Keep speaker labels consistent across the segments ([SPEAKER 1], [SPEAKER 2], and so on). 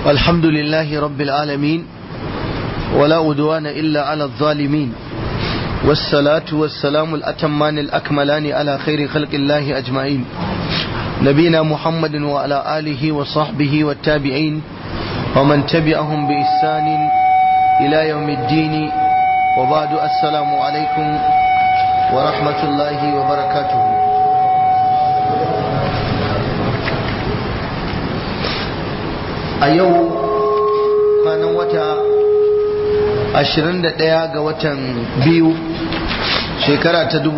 [SPEAKER 1] الحمد لله رب العالمين ولا أدوان إلا على الظالمين والصلاة والسلام الأتمان الأكملان على خير خلق الله أجمعين نبينا محمد وعلى آله وصحبه والتابعين ومن تبعهم بإحسان إلى يوم الدين وبعد السلام عليكم ورحمة الله وبركاته. a yau kwanan wata 21 ga watan biyu shekara ta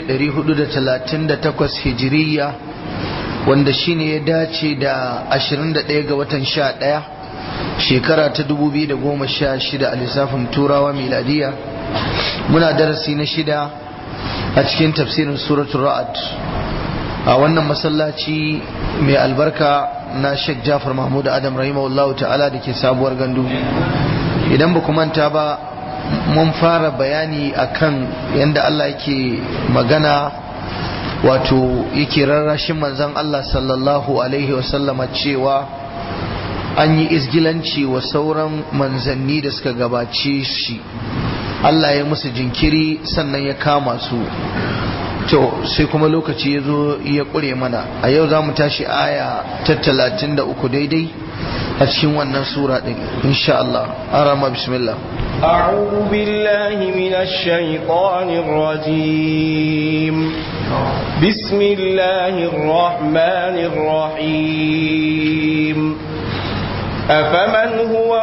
[SPEAKER 1] 1438 hijiriya wanda shine ya dace da 21 ga watan 11 shekara ta 2016 a lissafin turawa miladiya. Muna darasi na 6 a cikin tafsirin suratul ra'd a wannan masallaci mai albarka na Sheikh Jafar Mahmud Adam rahimahullahu ta'ala da ke sabuwar gandu. Idan ba ku manta ba mun fara bayani akan yadda Allah yake magana wato yake rarrashin manzon Allah sallallahu alaihi wasallama cewa an yi izgilanci wa sauran manzanni da suka gabace shi, Allah ya musu jinkiri sannan ya kama su. To sai kuma lokaci ya zo ya ƙure mana. A yau za mu tashi aya ta 33 daidai a cikin wannan sura ɗin insha Allah. Arama bismillah.
[SPEAKER 2] أعوذ بالله من الشيطان الرجيم بسم الله الرحمن الرحيم أفمن هو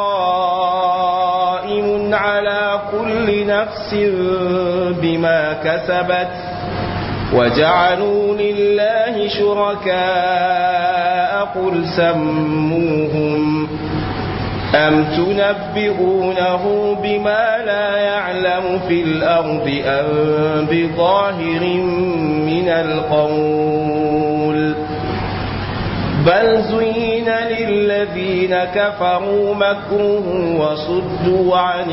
[SPEAKER 2] قائم على كل نفس بما كسبت وجعلوا لله شركاء قل سموهم أم تنبئونه بما لا يعلم في الأرض أم بظاهر من القول بل زين للذين كفروا مكرهم وصدوا عن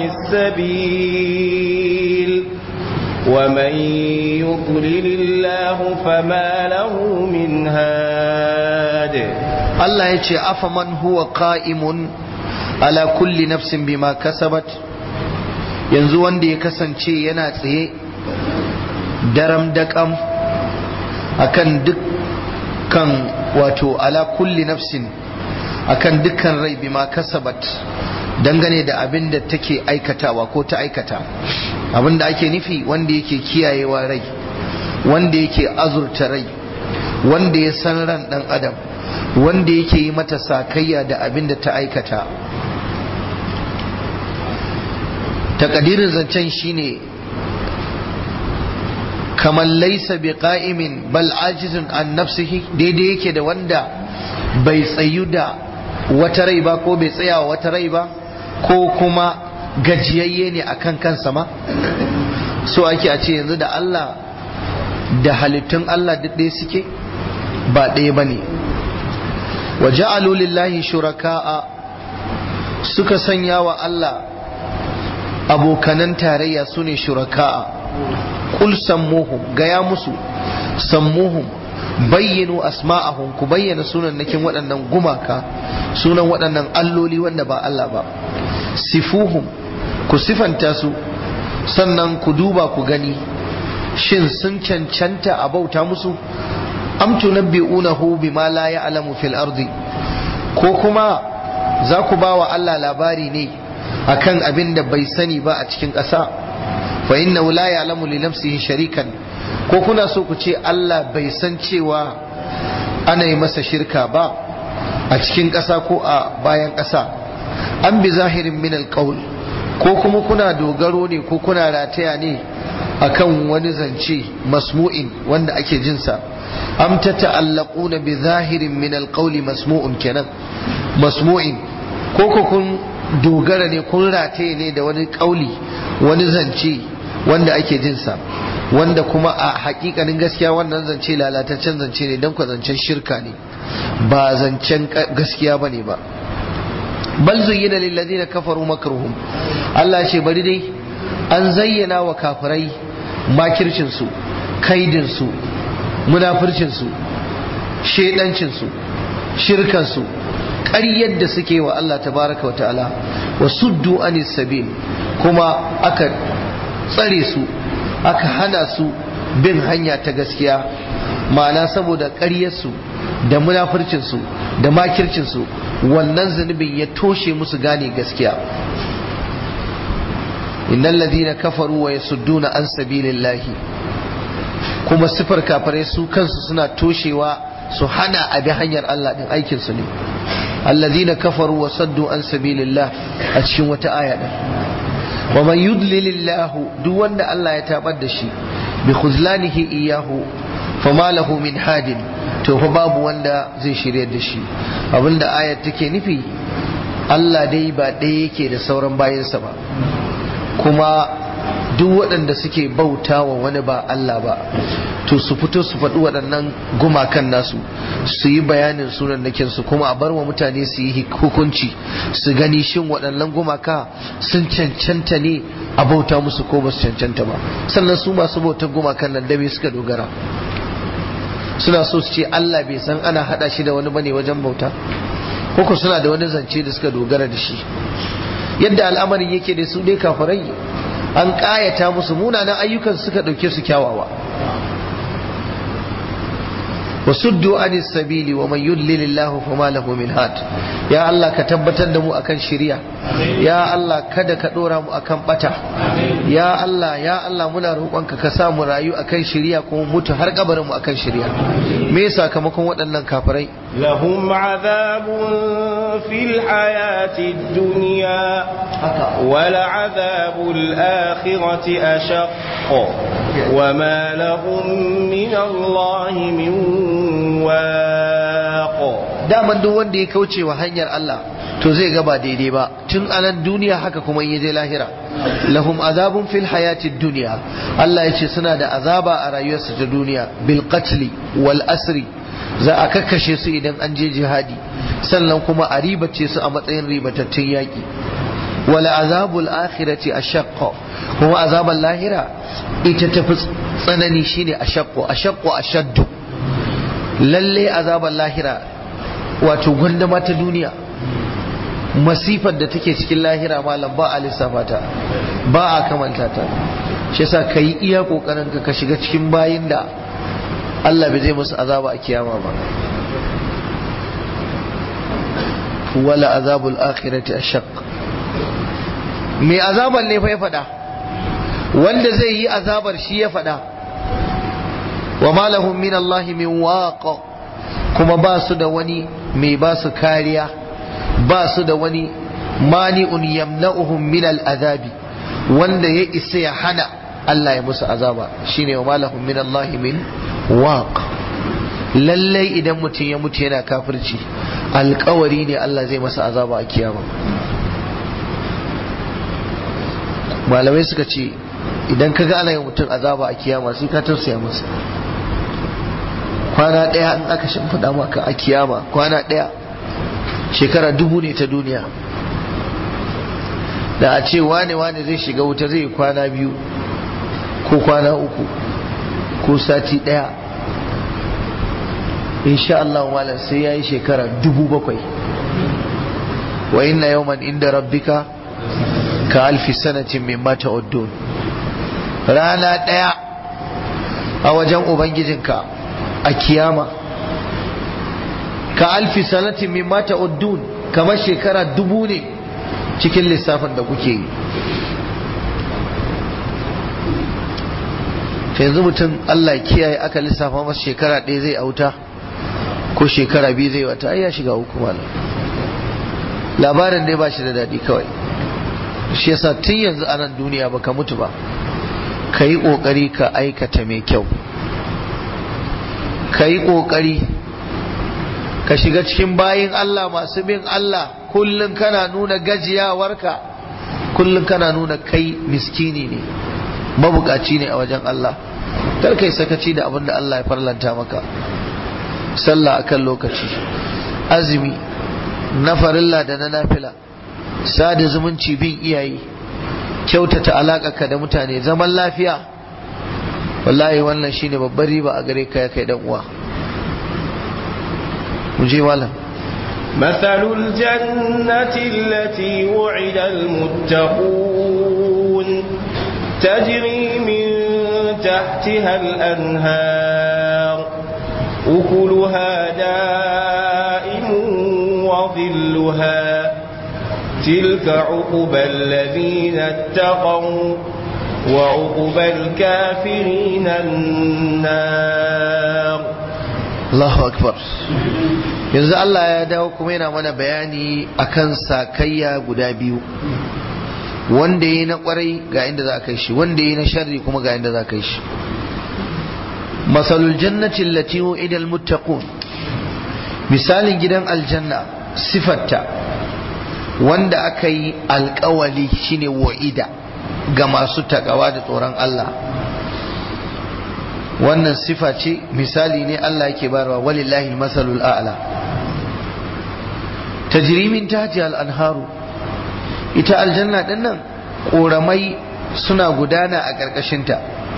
[SPEAKER 2] السبيل ومن يضلل الله فما له من هاد.
[SPEAKER 1] الله يجي أفمن هو قائم على كل نفس بما كسبت، yanzu wanda ya kasance yana tsaye daram dakam akan dukkan wato ala kulli nafsin akan dukkan rai bima kasabat dangane da abin da take aikatawa ko ta aikata. Abin da ake nufi wanda yake kiyayewa rai, wanda yake azurta rai, wanda ya san ran dan adam, wanda yake yi mata sakayya da abin da ta aikata. Takadirin zancen shine kamar laisa bi qa'imin bal ajizun an nafsihi, daidai yake da wanda bai tsayu da wata rai ba ko bai tsaya wa wata rai ba ko kuma gajiyayye ne akan kansa ma. So ake a ce yanzu da Allah da halittun Allah duk ɗaya suke ba ɗaya ba ne. wa ja'alu lillahi shuraka'a, suka sanya wa Allah abokanan tarayya su ne shuraka'a. Qul sammuhum, gaya musu sammuhum, bayyanu asma'ahum, ku bayyana sunan nakin waɗannan gumaka, sunan waɗannan alloli wanda ba Allah ba. Sifuhum, ku sifanta su, sannan ku duba ku gani shin sun cancanta a bauta musu. Am tunabbi'unahu bima la ya'lamu fil ardi, ko kuma za ku ba wa Allah labari ne akan abin da bai sani ba a cikin ƙasa. Fa innahu la ya'lamu li nafsihi sharikan, ko kuna so ku ce Allah bai san cewa ana yi masa shirka ba a cikin ƙasa ko a bayan ƙasa. An bi zahirin min alqaul, ko kuma kuna dogaro ne ko kuna rataya ne akan wani zance masmu'in wanda ake jinsa. Am tata'allaquna bi zahirin min alqauli masmu'un, kenan masmu'in, ko kun dogara ne kun rataye ne da wani kauli wani zance wanda ake jinsa, wanda kuma a hakikanin gaskiya wannan zance lalataccen zance ne, don ku zancen shirka ne ba zancen gaskiya bane ba. Bal zuyyina lil ladina kafaru makruhum, Allah ce bari dai an zayyana wa kafirai makircin su, kaidin su, munafircin su, shedancin su, shirkan su, ƙaryar da suke wa Allah tabaraka wa ta'ala wa suddu anis sabil kuma aka tsare su aka hana su bin hanya ta gaskiya ma'ana saboda ƙaryarsu da munafircinsu da makircinsu wannan zunubin ya toshe musu gane gaskiya innal ladina kafaru wa yasudduna an sabilillahi kuma sifar kafare su kansu suna toshewa su hana a bi hanyar Allah din aikin su ne alladina kafaru wa saddu an sabilillah a cikin wata aya din wa man yudlilillahu duk wanda Allah ya tabar da shi bi khuzlanihi iyahu fama lahu min hadin to fa babu wanda zai shiryar da shi abinda ayat take nufi Allah dai ba ɗaya yake da sauran bayansa ba kuma duk waɗanda suke bauta wa wani ba Allah ba to su fito su faɗi waɗannan gumakan nasu su yi bayanin sunan nakin su kuma a bar wa mutane su yi hukunci su gani shin waɗannan gumaka sun cancanta ne a bauta musu ko ba su cancanta ba sannan su masu bautar gumakan nan da me suka dogara suna so su ce Allah bai san ana hada shi da wani bane wajen bauta koko suna da wani zance da suka dogara da shi yadda al'amarin yake da su dai kafirai an kayata musu munanan ayyukan suka dauke su kyawawa wasuddu anis sabili wa man yudlilillahu fama lahu min had ya Allah ka tabbatar da mu akan shari'a ya Allah kada ka dora mu akan bata ya Allah muna roƙonka ka sa mu rayu akan shari'a kuma mutu har kabarin mu akan shari'a me sakamakon waɗannan kafirai
[SPEAKER 2] lahum azabun fil hayati dunya wa la'azabul akhirati ashaq wa ma lahum min Allah min waq daman duk wanda ya kauce wa hanyar Allah to zai ga ba daidai ba tun anan duniya haka kuma in je lahira lahum azabun fil hayati dunya Allah yace suna da azaba a rayuwarsu ta duniya bil qatli wal asri za a kakkashe su idan an je jihadi sannan kuma a ribace su a matsayin ribatattun yaki wal azabul akhirati ashaqqa kuma azaban lahira ita tafi tsanani shine ashaqqu ashaddu lalle azaban lahira wato gwandama ta duniya masifar da take cikin lahira malam ba a lissafa ta ba a kamanta ta shi yasa kai iya kokarin ka shiga cikin bayin da Allah bai zai musu azaba a kiyama ba wala azabul akhirati ashaq me azaban ne fa ya fada wanda zai yi azabar shi ya fada wa ma lahum min Allah min waq kuma ba su da wani mai ba su kariya ba su da wani mani'un yamna'uhum min al'azabi wanda ya isa ya hana Allah ya musu azaba shine wa malahum min Allah min waq lallai idan mutum ya mutu yana kafirci alƙawari ne Allah zai masa azaba a kiyama malamai suka ce idan ka ga ana yin mutum azaba a kiyama sai ka tausaya masa kwana ɗaya in aka shimfiɗa maka a kiyama kwana ɗaya shekara 1000 ne ta duniya da a ce wane zai shiga wuta zai kwana 2 ko kwana 3 ko sati 1 insha Allah malam sai yayi shekara 7,000 wa inna yawman inda rabbika ka alfi sanatin mimma ta'uddun rana 1 a wajen ubangijinka a kiyama ka alfi sanatin mimma ta'uddun kamar shekara 1000 ne cikin lissafin da kuke yi yanzu mutum Allah kiyaye aka lissafa masa shekara 1 zai auta ko shekara 2 zai wata ai ya shiga uku malam labarin dai ba shi da daɗi kawai shi yasa tun yanzu a nan duniya baka mutu ba ka yi ƙoƙari ka aikata mai kyau ka yi ƙoƙari ka shiga cikin bayin Allah masu bin Allah kullum kana nuna gajiyawarka kullum kana nuna kai miskini ne mabukaci ne a wajen Allah kar kai sakaci da abin da Allah ya farlanta maka sallah akan lokaci azumi na farilla da na nafila sada zumunci bin iyaye kyautata alaƙarka da mutane zaman lafiya wallahi wannan shine babbar riba a gare ka ya kai dan uwa mu je malam
[SPEAKER 3] مثل الجنة التي وعد المتقون تجري من تحتها الأنهار أكلها دائم وظلها تلك عقبى الذين اتقوا وعقبى الكافرين النار.
[SPEAKER 2] Allahu akbar. Yanzu Allah ya dawo kuma yana mana bayani akan sakayya guda biyu, wanda yi na kwarai ga inda za kai shi, wanda yi na sharri kuma ga inda za kai shi. Masalul jannati allati wu'ida almuttaqun, misalin gidan aljanna sifatta wanda aka yi alkawali shine wa'ida ga masu takawa da tsoron Allah. Wannan sifa ce, misali ne Allah yake bayarwa, walillahi masalul a'la. Tajri min tahtiha al-anharu, ita aljanna din nan koramai suna gudana a ƙarƙashinta.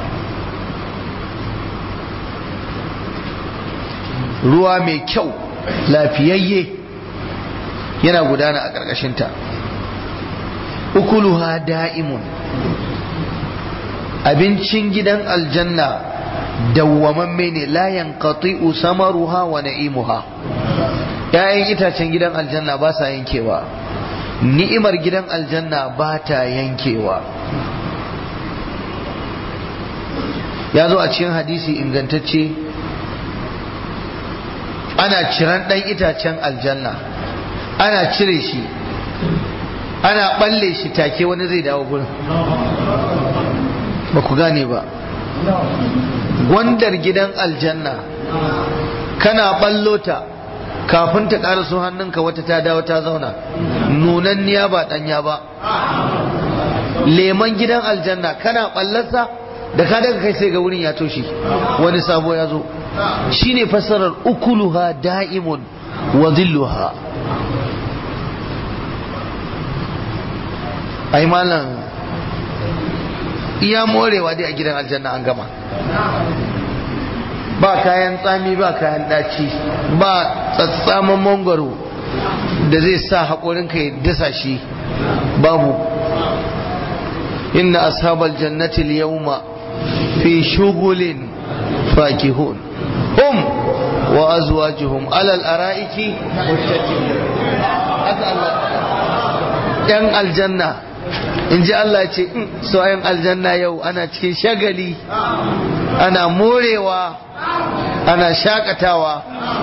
[SPEAKER 2] Ruwa mai kyau lafiyayye yana gudana a ƙarƙashinta. Ukuluha da'imun, abincin gidan aljanna dawwamamme ne, la yanqati'u samaruha wa na'imuha. ‘Ya'yan itacen gidan aljanna ba sa yankewa, ni'imar gidan aljanna ba ta yankewa. Ya zo a cikin hadisi ingantacce, ana ciran ɗan itacen aljanna, ana cire shi, ana ɓalle shi take wani zai dawo gurin. Ba ku gane ba, gwandar gidan aljanna kana ɓallo ta kafin ta ƙaraso hannunka wata ta dawo ta zauna, nunanniya ba ɗanya ba. Leman gidan aljanna kana ɓallarsa da ka daga kai sai ga wurin ya toshe, wani sabo ya zo. Shine fassarar ukuluha da'imun wa dhilluha. Ai malam, iya morewa dai a gidan aljanna an gama. Ba kayan tsami, ba kayan ɗaci, ba tsatsaman mangwaro da zai sa haƙorinka ya dasa shi, babu. Inna ashabal jannati al-yawma fi shughulin fakihun hum wa azwajuhum ala al-ara'iki muttaqiun. Yan aljanna, in ji Allah ce, so yan aljanna yau ana cikin shagali, ana morewa, ana shakatawa.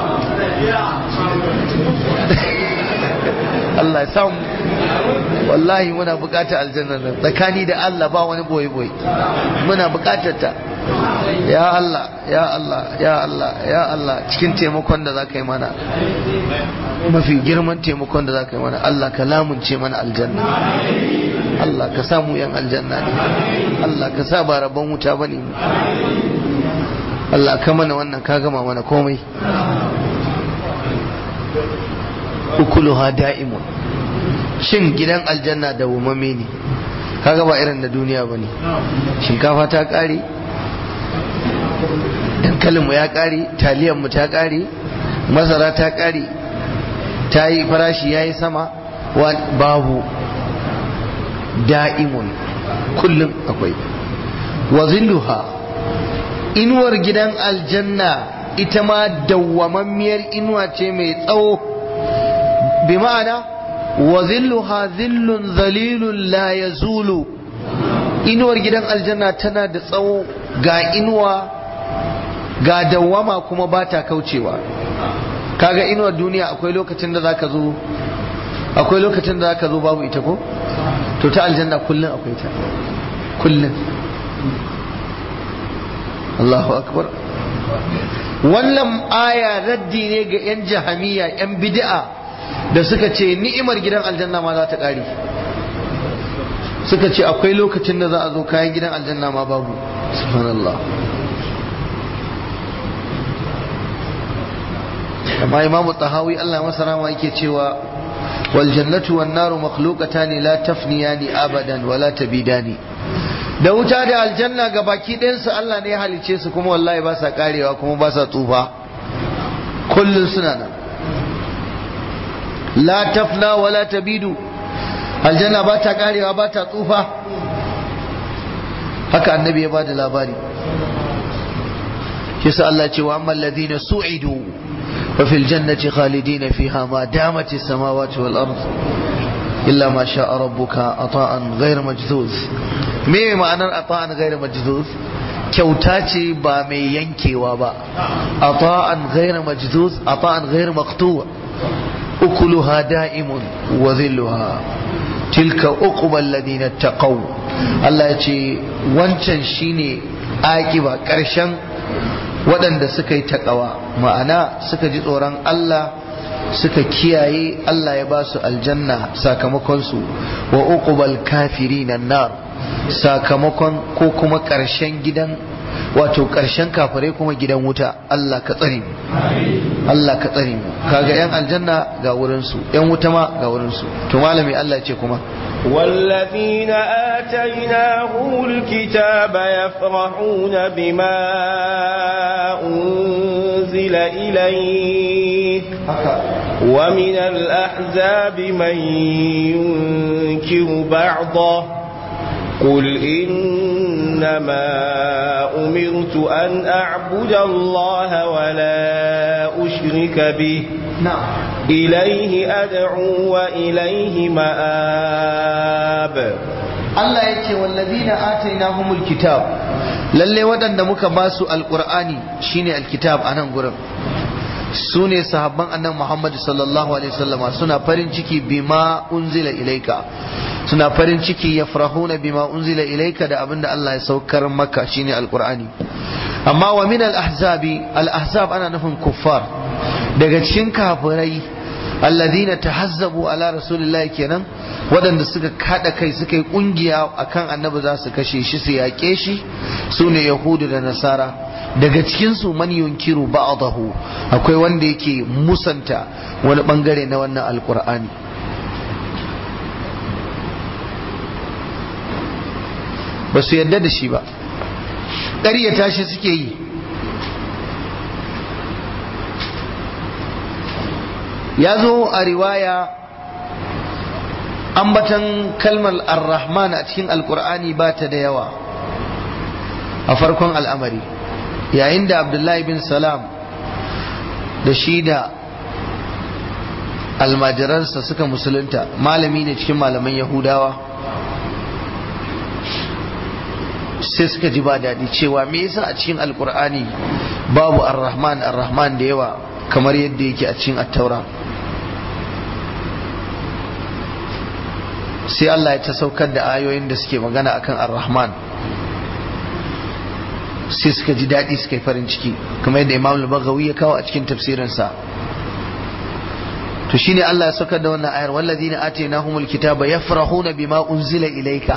[SPEAKER 2] Allah ya samu. Wallahi muna bukatar aljanna nan, tsakani da Allah ba wani boye-boye, muna bukatar ta. Ya Allah, ya Allah, ya Allah, ya Allah, cikin taimakon da za ka yi mana, mafi girman taimakon da za ka yi mana, Allah ka lamunce mana aljanna. Allah ka samu yan aljanna ne, Allah ka sa ba rabon wuta bane mu. Allah ka mana wannan, ka gama mana komai. Ukuluha da'imun, shin gidan aljanna da wumame ne, kaga ba irin da duniya bane. Shinkafa ta kare, dankalin mu ya kare, taliyan mu ta kare, masara ta kare, ta yi farashi yayi sama, babu. Da'imun, kullum akwai. Wa zilluha, inuwar gidan aljanna ita ma dawwamammiyar inuwa ce mai tsawo, bi ma'ana wa zilluha zillun zalilun la yazulu. Inuwar gidan aljanna tana da tsawo, ga inuwa ga dawwama kuma ba ta kaucewa. Kaga inuwar duniya akwai lokacin da zaka zo, akwai lokacin da zaka zo babu ita ko? To ta aljanna kullun akwai ta, kullun. Allahu akbar. Wannan aya raddi ne ga 'yan jahamiya, 'yan bid'a da suka ce ni'imar gidan aljanna ma za ta ƙare. Suka ce akwai lokacin da za a zo kayan gidan aljanna ma babu. Subhanallah. amma imamu tahawi Allah masa rama yake cewa wal jannatu wan naru makhluqatan la tafniyani abadan wala tabidani. Da wuta da aljanna ga baki ɗayansu Allah ne ya halice su, kuma wallahi ba sa karewa kuma ba sa tsufa, kullun suna nan. la tafna wala tabidu aljanna ba ta karewa ba ta tsufa haka annabi ya bada labari kisa Allah ce wa amman ladina su'idu fa fil jannati khalidina fiha ma damat as-samawati wal ard illa ma sha'a rabbuka ata'an ghayr majdud me ma'anar ata'an ghayr majdud kyauta ce ba mai yankewa ba ata'an ghayr majdud ata'an ghayr maqtu' ukuluha da'imun wa dhilluha tilka uqbal ladina taqaw Allah ya ce wancan shine akiba karshen waɗanda suka yi taqawa ma'ana suka ji tsoron Allah suka kiyaye Allah ya ba su aljanna sakamakon su wa uqbal kafirin nar sakamakon ko kuma karshen gidan wato karshen kafirai kuma gidan wuta Allah ka tsare mu Allah ka tsare mu kaga yan aljanna ga wurin su yan wuta ma ga wurin su to malami Allah ya ce kuma
[SPEAKER 3] والذين آتيناهم الكتاب يفرحون بما أنزل إليك ومن الأحزاب من ينكر بعضه قل إنما أمرت أن أعبد الله ولا أشرك به إليه أدعو وإليه مآب
[SPEAKER 2] Allah ya ce wallazina atainahumul kitab lalle waɗanda muka ba su alqur'ani shine alkitab anan gurin su ne sahabban annabi Muhammad sallallahu alaihi wasallama suna farin ciki bima unzila ilaika suna farin ciki yafrahuna bima unzila ilaika da abinda Allah ya saukar maka shine alqur'ani amma wa min al-ahzab ana nufin kuffar daga cikin kafirai alladhina tahazzabu ala rasulillahi kenan waɗanda suka kada kai suka yi kungiya akan annabi za su kashe shi su yaƙe shi sune yahudu da nasara daga cikinsu man yunkiru ba'dahu akwai wanda yake musanta wani bangare na wannan alqur'ani ba su yadda da shi ba ƙaryata shi suke yi ya zo a riwaya ambatan kalmar ar-rahman a cikin alqur'ani ba ta da yawa a farkon al'amari yayin da abdullahi bin salam da shi da almajiransa suka musulunta malami ne cikin malaman yahudawa sai suka ji ba daɗi cewa me yasa a cikin alkur'ani babu ar-rahman da yawa kamar yadda yake a cikin attaura sai Allah ya ta saukar da ayoyin da suke magana akan ar-rahman sai suka ji daɗi suka yi farin ciki kamar yadda Imam al-Baghawi ya kawo a cikin tafsirinsa to shine Allah ya saukar da wannan ayar wallazina atainahumul kitaba yafrahuna bima unzila ilayka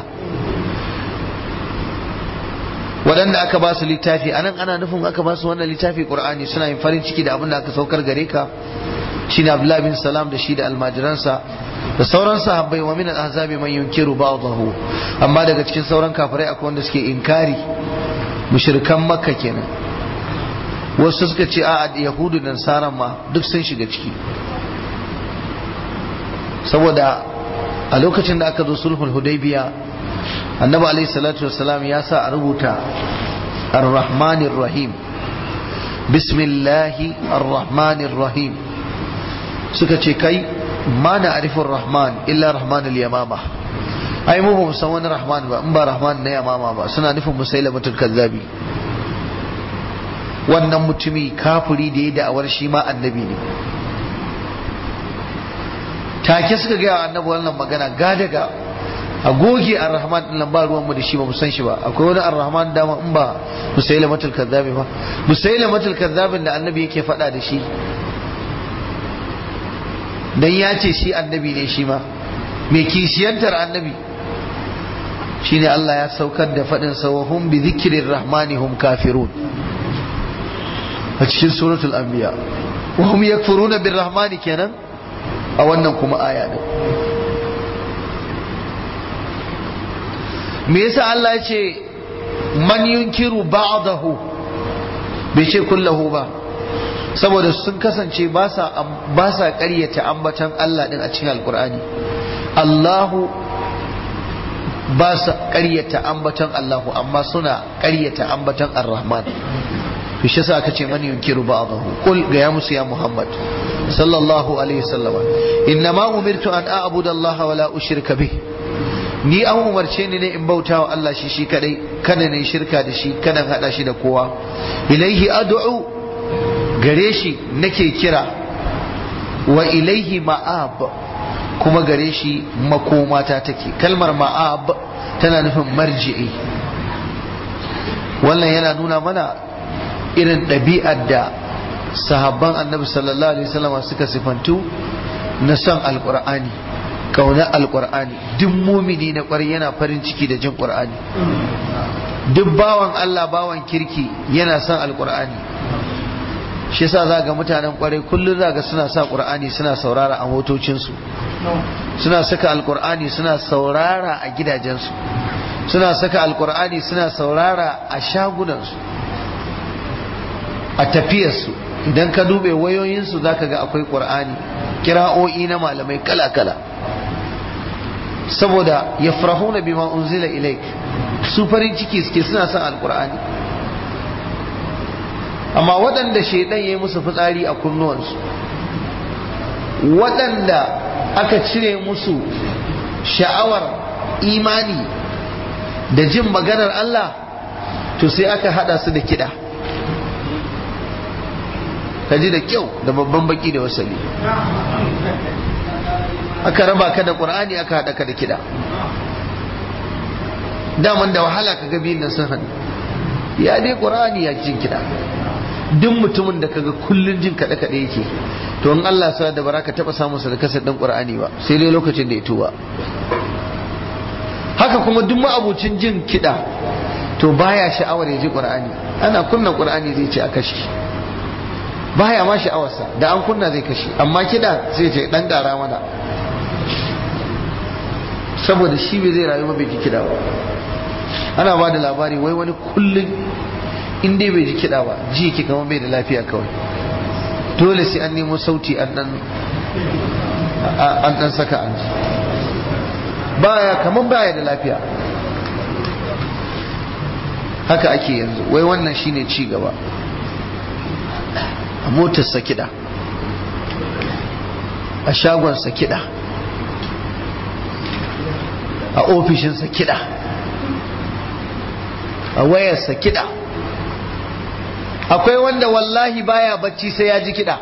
[SPEAKER 2] waɗanda aka ba su littafi anan ana nufin aka ba su wannan littafi Qur'ani suna yin farin ciki da abin da aka saukar gare ka shine Abdullah bin Salam da shi da almajiransa da sauran sahabbai wa min al-ahzabi man yunkiru ba'dahu amma daga cikin sauran kafirai akwai wanda suke inkari mushrikan makka kenan wasu suka ce a yahudu da nasaran ma duk sun shiga ciki saboda a lokacin da aka zo sulhul hudaybiya annabi alaihi salatu wassalam ya sa a rubuta ar-rahmanir rahim bismillahi ar-rahmanir rahim suka ce kai ma na arifin rahman illa rahman al-yamama ai mu ba mu san wani rahman ba in ba rahman na yamama ba suna nufin musailamatul kazzabi wannan mutumi kafiri da ya da'awar shi ma annabi ne take suka gaya annabi wannan magana ga daga a goge ar-rahman din nan ba ruwan mu da shi ba mu san shi ba akwai wani ar-rahman dama in ba musailamatul kazzabi ba musailamatul kazzabin da annabi yake faɗa da shi dan ya ce shi annabi ne shi ma mai kishiyantar annabi shine Allah ya saukar da faɗin sa wa hum bi dhikrir rahmani hum kafirun a cikin suratul anbiya wa hum yakfuruna bir rahmani kenan a wannan kuma aya din me yasa Allah ya ce man yunkiru ba'dahu bai ce kullahu ba saboda sun kasance ba sa ƙaryata ambatan Allah din a cikin alkur'ani. Allahu ba sa ƙaryata ambatan Allahu, amma suna ƙaryata ambatan ar-Rahman. to shi yasa aka ce man yunkiru ba'dahu qul ga ya musu ya Muhammad sallallahu alaihi wasallam innama umirtu an a'budu Allah wa la ushrika bih, ni an umarce ni ne in bauta wa Allah shi kadai, kada ne shirka da shi, kada hada shi da kowa. ilaihi ad'u, gare shi nake kira, wa ilaihi ma'ab, kuma gare shi makomata take. kalmar ma'ab tana nufin marji'i. wannan yana nuna mana irin ɗabi'ar da sahabban annabi sallallahu alaihi wasallam suka sifantu na son alqur'ani, kauna alqur'ani. duk mumini na ƙwarai yana farin ciki da jin qur'ani. duk bawan Allah, bawan kirki yana son alqur'ani. shi yasa za ga mutanen ƙwarai kullum za ga suna sa qur'ani suna saurara a motocinsu, suna saka alqur'ani suna saurara a gidajensu, suna saka alqur'ani suna saurara a shagunansu, a tafiyarsu. idan ka dube wayoyinsu za ka ga akwai qur'ani, kira'o'i na malamai kala-kala, saboda yafrahuna bima unzila ilaik, su farin ciki suke suna son alqur'ani. amma waɗanda shaidan ya yi musu fitsari a kunnuwansu, waɗanda aka cire musu sha'awar imani da jin maganar Allah, to sai aka hada su da kiɗa. ka ji da kyau, da babban baki da wasali, aka raba ka da ƙur'ani aka hada ka da kiɗa. daman da wahala ka ga biyun nan sun hannu, ya dai ƙur'ani ya jin kiɗa. duk mutumin da kaga kullun jin kaɗe-kaɗe yake, to in Allah sa da baraka taɓa samun sa da kasar ɗin ƙur'ani ba, sai dai lokacin da ya tuba. haka kuma duk ma'abucin jin kiɗa to baya sha'awar ya ji ƙur'ani. ana kunna ƙur'ani zai ce a kashe, baya ma sha'awarsa, da an kunna zai kashe. amma kiɗa zai ce ɗan ƙara mana, saboda shi bai zai rayu ba bai ji kiɗa ba. ana ba da labari wai wani kullum in dai bai ji kiɗa ba ji yake kamar bai da lafiya kawai, dole sai an nemo sauti an dan saka an ji, baya kamar baya da lafiya. haka ake yanzu, wai wannan shine ci gaba. a motarsa kiɗa, a shagonsa kiɗa, a ofishinsa kiɗa, a wayarsa kiɗa. akwai wanda wallahi baya bacci sai ya ji kiɗa.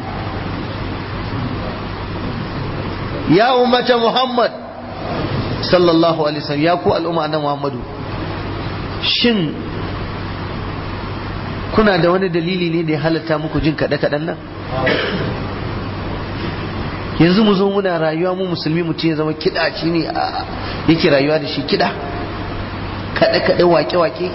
[SPEAKER 2] ya ummata Muhammad sallallahu alaihi wasallam, ya ku al'umma na Muhammadu, shin kuna da wani dalili ne da ya halatta muku jin kaɗe-kaɗen nan? yanzu mu zo muna rayuwa mu musulmi, mutum ya zama kiɗa shi ne yake rayuwa da shi. kiɗa, kaɗe-kaɗe, wake-wake,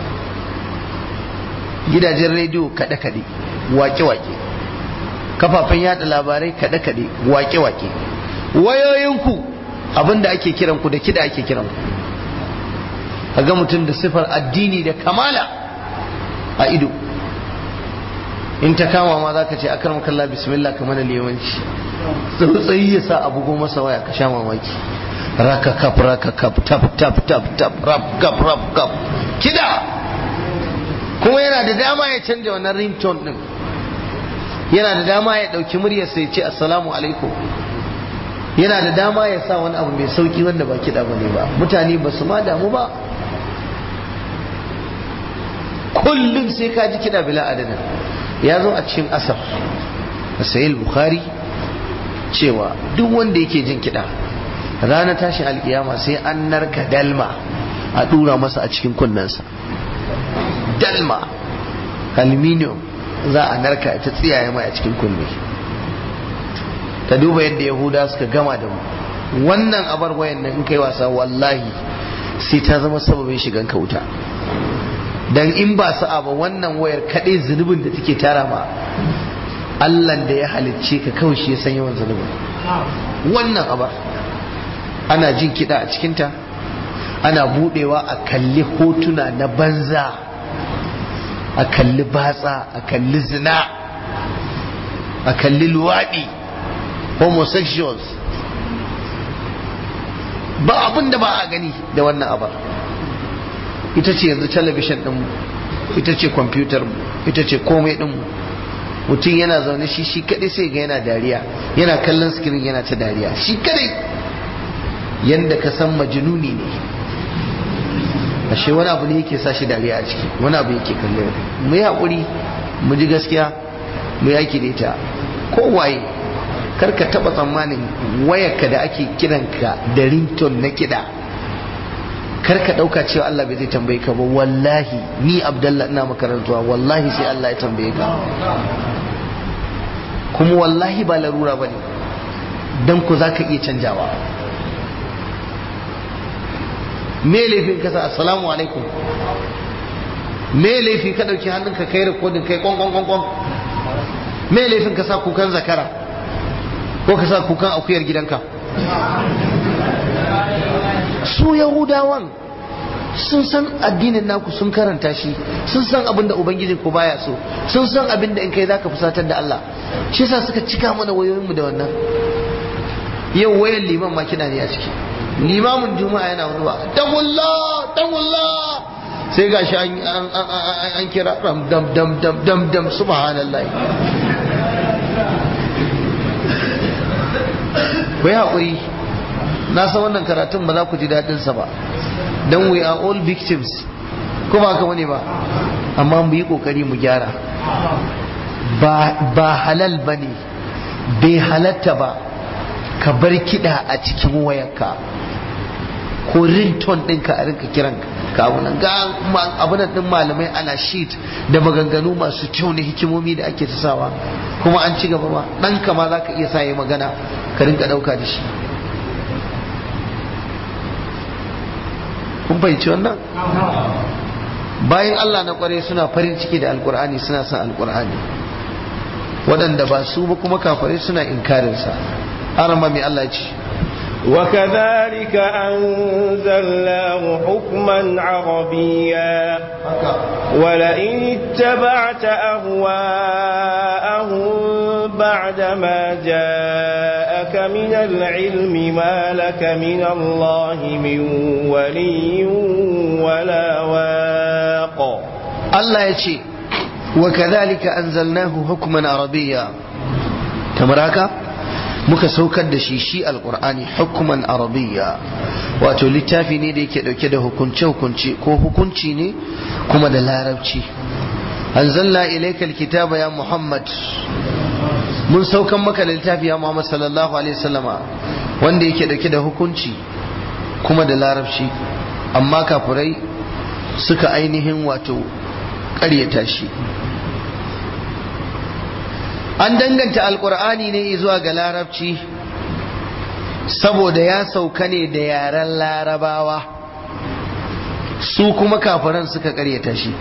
[SPEAKER 2] gidajen rediyo kaɗe-kaɗe, wake-wake, kafafen yada labarai kaɗe-kaɗe, wake-wake, wayoyinku abinda ake kiran ku da kiɗa ake kiran ku. kaga mutum da sifar addini da kamala a ido, in ta kama ma zaka ce akar makalla bismillah kamar liyawanci, tsautsayi ya sa abu goma masa waya ka sha mamaki. rakakap tap tap tap tap rap kap rap kap, kida. kuma yana da dama ya canja wannan ringtone din, yana da dama ya dauki muryar sai ya ce assalamu alaikum, yana da dama ya sa wani abu mai sauki wanda ba kida bane ba. mutane ba su ma damu ba, kullum sai ka ji kida bila adadin. ya zo a cikin asar a sahih bukhari cewa duk wanda yake jin kida ranar tashin alkiyama sai an narka dalma a dura masa a cikin kunnensa. dalma aluminium za a narka ta tsiyaye mai a cikin kunne. ka duba yadda yahuda suka gama da mu. wannan abar wayan nan in kai wasa wallahi sai ta zama sababin shigan ka wuta. dan in ba sa'a ba wannan wayar kadai zunubin da take tara ma Allah da ya halicce ka kawai shi ya san yawan zunubin. wannan abar ana jin kiɗa a cikinta, ana budewa a kalli hotuna na banza, a kalli batsa, a kalli zina,
[SPEAKER 1] a kalli luwaɗi, homosexuals, ba abin da ba a gani da wannan abar. Ita ce yanzu talabishin ɗinmu, ita ce kwamfutarmu, ita ce komai ɗinmu. Mutum yana zaune shi kadai sai ga yana dariya, yana kallon screen yana ta dariya shi kadai, yanda ka san majnuni ne. Ashe wani abu ne yake sa shi dariya a ciki, wani abu yake kalle. Mu yi haƙuri, mu ji gaskiya, mu yaki da ita. Kowaye kar ka taɓa tsammanin wayarka da ake kiranka da ringtone na kiɗa, kar ka ɗauka cewa Allah bai zai tambaye ka ba. Wallahi ni Abdallah ina makarantuwa, wallahi sai Allah ya tambaye ka. Kuma wallahi ba larura ba ne, don ku za ka iya canjawa. Me laifin kasa assalamu alaikum, me laifi ka ɗauki hannunka kai rikodin kai kwan. Me laifin ka sa kukan zakara ko ka sa kukan akuyar gidanka? Su Yahudawan sun san addinin naku, sun karanta shi, sun san abin da ubangijin ku baya so, sun san abin da in kai zaka fusatar da Allah. Shi yasa suka cika mana wayoyinmu da wannan. Yau wayan liman ma kina ne a ciki, limamin juma'a yana wani ba tawullah sai gashi an kira dam subhanallah. ku yi haƙuri, na san wannan karatun ba za ku ji daɗinsa ba, don we are all victims, ko ba haka wani ba, amma mu yi ƙoƙari mu gyara. Ba halal ba ne, bai halatta ba ka bar kiɗa a cikin wayarka ko ringtone ɗinka a rinka kiran ka abunan ga abunan ɗin malamai ana sheet da maganganu masu kyau na hikimomi da ake tasawa, kuma an ci gaba ba. ɗanka ma za ka iya sa yi magana ka rinka ɗauka da shi. kun fahimci wannan? Bayan Allah na kware suna farin ciki da alkur'ani, suna son alkur'ani. Waɗanda ba su ba kuma kafare suna inkarinsa. Arama mai Allah ce
[SPEAKER 3] وكذلك أنزلناه حكما عربيا ولئن اتبعت أهواءهم بعدما جاءك من العلم ما لك من الله من ولي ولا واق.
[SPEAKER 1] الله يشي وكذلك أنزلناه حكما عربيا تمراك muka saukar da shi alqur'ani hukman arabiyya, wato littafi ne da yake dauke da hukunce ko hukunci ne kuma da larabci. anzalna ilayka alkitaba ya muhammad, mun saukan maka da littafi ya muhammad sallallahu alaihi wasallama wanda yake dauke da hukunci kuma da larabci, amma kafirai suka ainihin wato ƙaryata shi. An danganta alkur'ani ne zuwa ga larabci saboda ya sauka ne da yaren larabawa, su kuma kafiran suka karyata shi.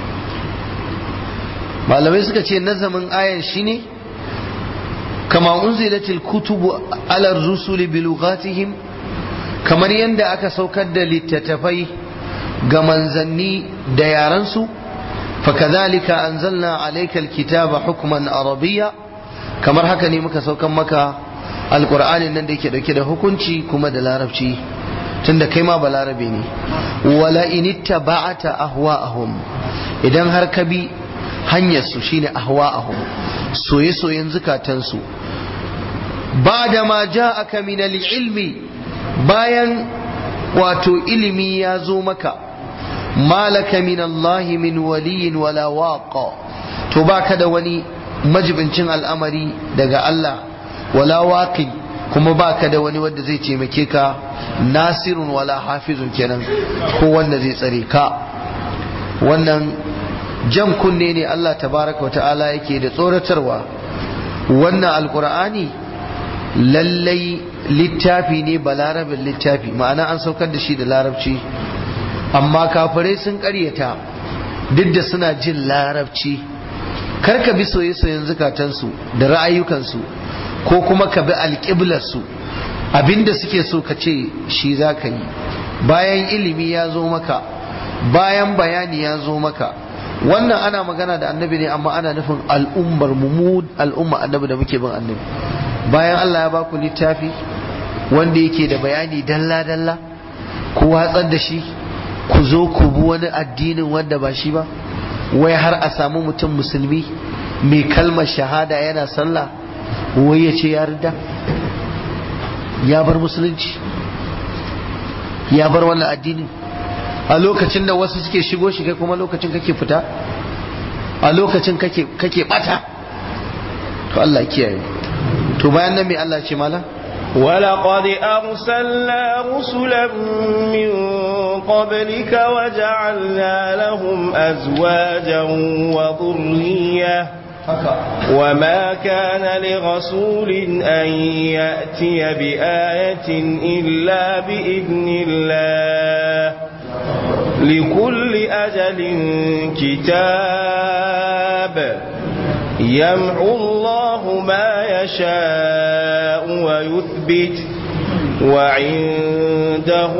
[SPEAKER 1] Malamai suka ce nazamin ayan shine kama unzilatil kutubu ala rusuli bilughatihim, kamar yadda aka saukar da littattafai ga manzanni da yarensu. فكذلك أنزلنا عليك الكتاب حكما عربيا، kamar haka ne muka saukan maka alqur'anin nan da yake dauke da hukunci kuma da larabci, tunda kai ma ba larabe ne. wala in ittaba'ata ahwa'ahum, idan har ka bi hanyar su shine ahwa'ahum, soye-soyen zukatansu, ba'da ma ja'aka min al-ilmi, bayan wato ilimi ya zo maka, malaka min Allah min waliyin wala waqa, to baka da wani majibincin al'amari daga Allah, wala waqi, kuma baka da wani wanda zai taimake ka, nasirun wala hafizun kenan, ko wanda zai tsare ka. wannan jan kunne ne Allah tabaraka wa ta'ala yake da tsoratarwa. wannan alqur'ani lallai littafi ne, balarabin littafi, ma'ana an saukar da shi da larabci, amma kafirai sun karyata duk da suna jin larabci. Karka bi soye-soyen zukatansu da ra'ayukansu, ko kuma ka bi alƙiblarsu, abinda suke so ka ce shi za ka yi. Bayan ilimi ya zo maka, bayan bayani ya zo maka,
[SPEAKER 2] wannan ana magana da annabi ne amma ana nufin al'ummar mu al'umma annabi da muke bin annabi. Bayan Allah ya baku littafi wanda yake da bayani dalla dalla, ku watsar da shi ku zo ku bi wani addinin wanda ba shi ba, wai har a samu mutum musulmi mai kalmar shahada yana sallah wai ya ce ya rida, ya bar musulunci, ya bar wannan addini, a lokacin da wasu suke shigo shi kai kuma lokacin kake fita, a lokacin kake bata. To Allah kiyaye. To bayan nan me Allah ce mala?
[SPEAKER 3] ولقد أرسلنا رسلا من قبلك وجعلنا لهم أزواجا وذرية وما كان لرسول أن يأتي بآية إلا بإذن الله لكل أجل كتاب يمحو الله ما يشاء ويثبت وعنده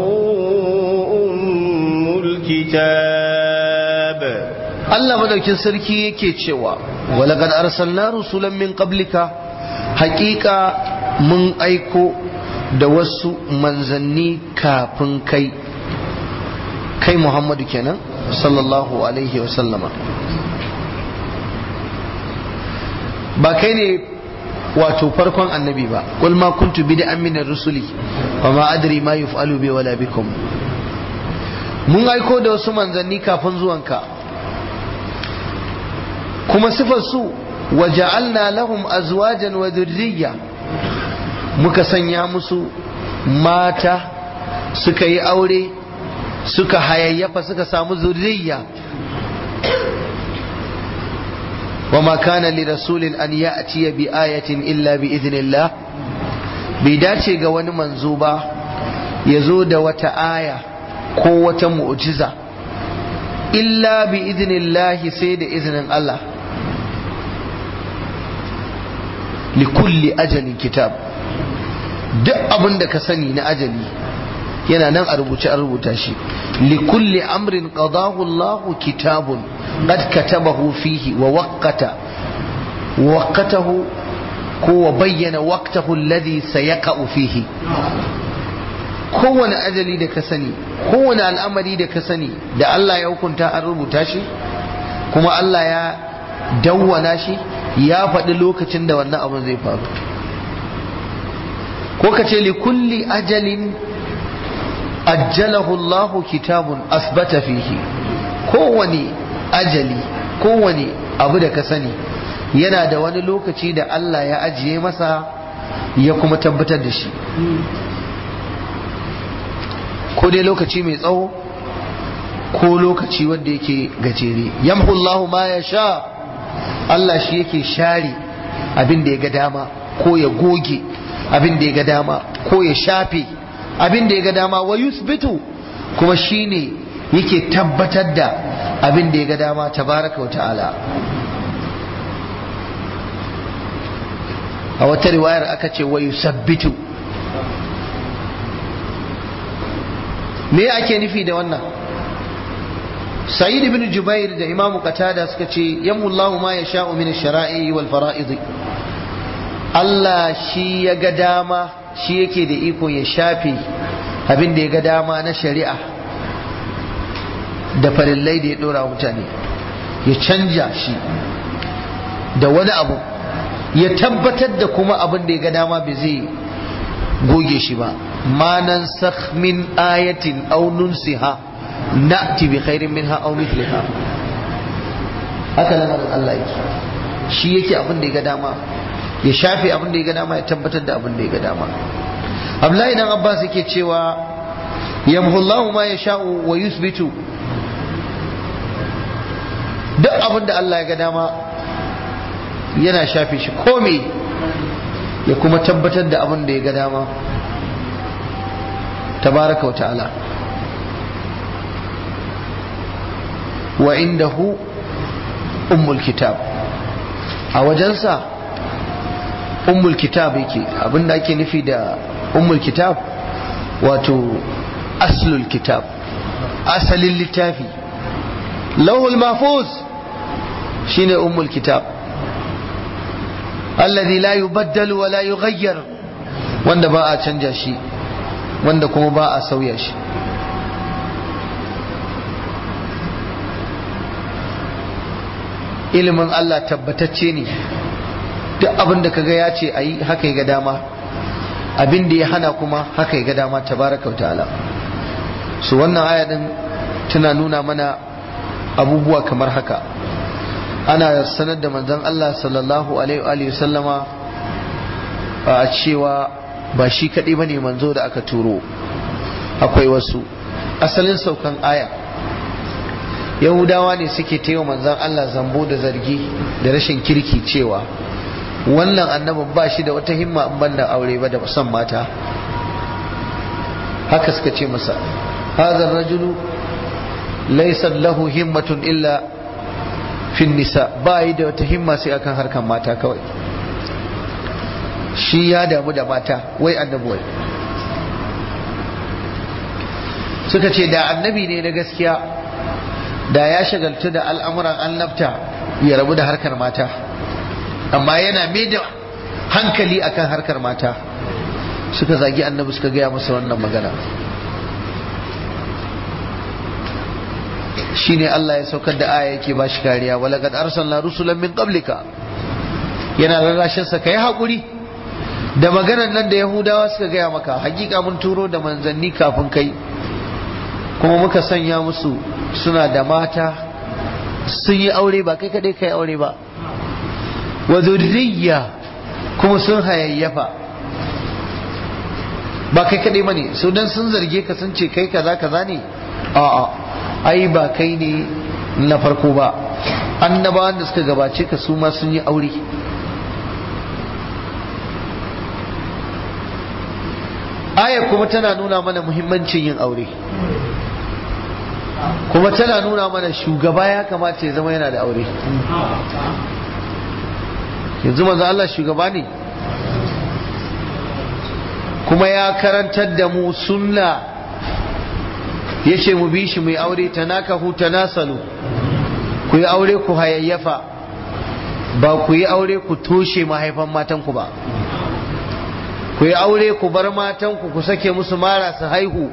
[SPEAKER 3] أم الكتاب.
[SPEAKER 2] Allah madaukin sarki yake cewa walaqad arsalna rusulan min qablika, haqiqa mun aiko da wasu manzanni kafin kai Muhammadu kenan sallallahu alaihi wa sallama. Ba kai ne wato farkon annabi ba, qul ma kuntu bid'an min ar-rusuli wa ma adri ma yuf'alu bi wala bikum. Mun aiko da wasu manzanni kafin zuwanka, kuma sifar su waja'alna lahum azwajan wa dhurriyya, muka sanya musu mata suka yi aure suka hayayyafa suka samu zurriya. وما كان لرسول أن يأتي بآية إلا بإذن الله. بيداتي ga wani manzo ba yazo da wata aya ko wata mu'jiza illa bi idnillahi, sai da izinin Allah. likulli ajalin kitab, duk abin da ka sani na ajali yana nan a rubuce, an rubuta shi. likulli amrin qadahu Allah kitabun qad katabahu fihi wa waqatahu ko wa bayyana waqtahu alladhi sayaqa'u fihi. kowane ajali da ka sani, kowane al'amari da ka sani da Allah ya hukunta, an rubuta shi kuma Allah ya dawwana shi, ya faɗi lokacin da wannan abin zai faru. ko ka ce li kulli ajalin ajjalahu Allah kitabun asbata fihi. kowane ajali, kowane abu da ka sani yana da wani lokaci da Allah ya ajiye masa ya kuma tabbatar da shi, ko dai lokaci mai tsawo ko lokaci wanda yake gajere. yamhu Allahu ma yasha, Allah shi yake share abin da ya ga dama, ko ya goge abin da ya ga dama, ko ya shafe abin da ya ga dama. wa yusbitu, kuma shine yake tabbatar da abin da ya ga dama tabaraka wa ta'ala. a wata riwayar aka ce wa yusabbitu. me ake nufi da wannan? Sa'id ibn Jubair da Imam Qatada suka ce yamullahu ma yasha'u min ash-shara'i wal fara'id. Allah shi ya ga dama, shi yake da iko ya shafe abin da ya ga dama na shari'a da farillai da ya dora mutane, ya canja shi da wani abu, ya tabbatar da kuma abin da ya ga dama bai zai goge shi ba. ma nansakh min ayatin aw nunsiha na'ti bi khairin minha aw mithliha. haka lamarin Allah yake, shi yake abin da ya ga dama ya shafe abin da ya ga dama, ya tabbatar da abin da ya ga dama. Abdullahi dan Abbas yake cewa yamhu Allahu ma yasha'u wa yuthbitu. duk abin da Allah ya ga dama yana shafe shi komai, ya kuma tabbatar da abin da ya ga dama tabaraka wa ta'ala. wa indahu ummul kitab, a wajensa ummul kitab yake. abinda ake nufi da ummul kitab wato aslul kitab, asalin littafi. lauhul mahfuz shine ummul kitab alladhi la yubaddalu wa la yughayyar, wanda ba a canja shi, wanda kuma ba a sauya shi. ilimin Allah tabbatacce ne, duk abin da kaga ya ce ayi haka ya ga dama, abin da ya hana kuma haka ya ga dama tabaraka wa ta'ala. su wannan aya din tana nuna mana abubuwa kamar haka. ana sanar da manzon Allah sallallahu alaihi wa sallama a cewa ba shi kadai bane manzo da aka turo, akwai wasu. asalin saukan aya yahudawa ne suke taiwa manzon Allah zambo da zargi da rashin kirki cewa wannan annabin ba shi da wata himma in banda aure ba da son mata. haka suka ce masa hadha ar-rajulu laysa lahu himmatun illa fi nisa, ba yi da wata himma sai akan harkan mata kawai, shi ya damu da mata. wai annabi wai suka ce da annabi ne na gaskiya da ya shagaltu da al'amuran annabta ya rabu da harkar mata, amma yana mai da hankali akan harkar mata. suka zagi annabi suka gaya masa wannan magana. shine Allah ya saukar da aya yake ba shi kariya, walaqad arsalna rusulan min qablika, yana rarrashin sa kai hakuri da maganar nan da yahudawa suka gaya maka. hakika mun turo da manzanni kafin kai, kuma muka sanya musu suna da mata sun yi aure, ba kai kadai kai aure ba, wa zurriya kuma sun hayayyafa, ba kai kadai bane. so dan sun zarge ka sun ce kai kaza kaza ne, a'a ai ba kai ne na farko ba, annabawan da suka gabace ka su ma sun yi aure. aya kuma tana nuna mana muhimmancin yin aure, kuma tana nuna mana shugaba ya kamata ya zama yana da aure. yanzu manzo Allah shugaba ne, kuma ya karantar da mu sunna, yace mu bi shi mu yi aure. tanakahu tanasalu, ku yi aure ku hayayyafa, ba ku yi aure ku toshe mahaifan matanku ba. ku yi aure ku bar matanku ku sake musu mara su haihu,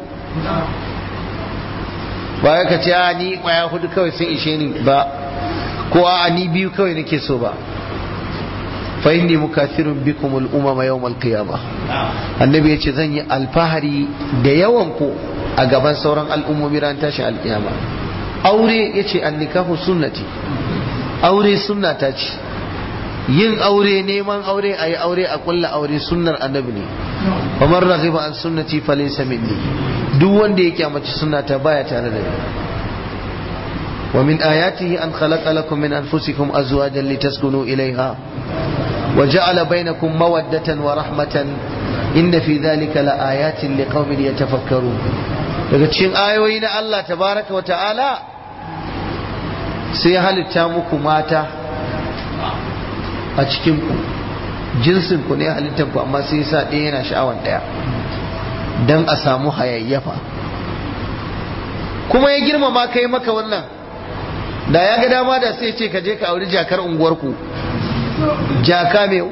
[SPEAKER 2] ba ya ka ce a ni kwaya hudu kawai sun ishe ni ba, ko a ni biyu kawai nake so ba. fa inni mukathirun bikum al-umama yawm al-qiyamah, annabi yace zan yi alfahari da yawan ku a gaban sauran al'ummomi ran tashi al-qiyama. aure yace an-nikahu sunnati, aure sunnata ce. yin aure, neman aure, ayi aure, a kulla aure sunnar annabi ne. wa man raghiba an sunnati falaysa minni, duk wanda ya kyamaci sunnata baya tare da ni. wa min ayatihi an khalaqa lakum min anfusikum azwajan litaskunu ilayha wa ja'ala bainakum mawaddatan wa rahmatan inna fi dhalika laayatin liqaumin yatafakkarun. daga cikin ayoyi na Allah tabaraka wa ta'ala sai ya halitta muku mata a cikin ku, jinsin ku ne halittar ku, amma sai yasa ɗaya yana sha'awan ɗaya dan a samu hayayyafa. kuma ya girmama kai maka wannan, da ya ga dama da sai ce ka je ka auri jakar unguwar ku, jaka mai